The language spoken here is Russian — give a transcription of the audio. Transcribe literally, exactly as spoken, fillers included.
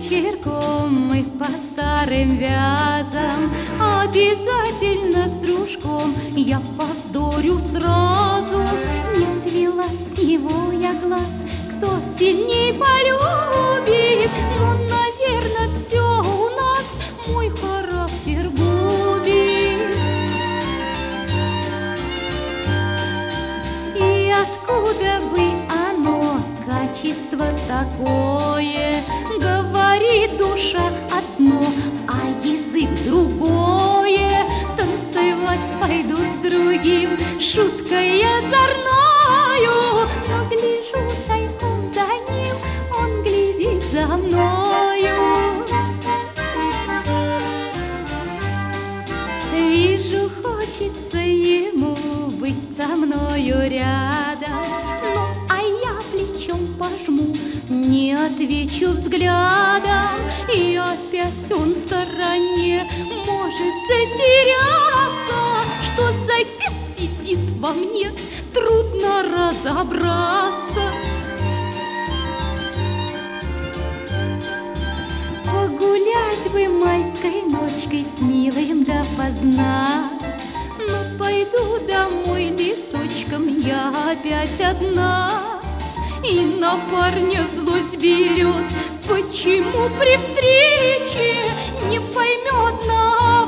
вечерком мы под старым вязом обязательно с дружком я повздорю сразу. Не свела с него я глаз, кто сильней полюбит. Ну, наверное, все у нас мой характер губит. И откуда бы оно, качество такое? Говорит душа одно, а язык другое. Танцевать пойду с другим шуткой озорною, но гляжу тайком за ним, он глядит за мною. Вижу, хочется ему быть со мною рядом, ну, а я плечом пожму, не отвечу взглядом, и опять он в стороне может затеряться. Что за бес сидит во мне, трудно разобраться. Погулять бы майской ночкой с милым допоздна, но пойду домой лесочком я опять одна. И на парня злость берет, почему при встрече не поймет на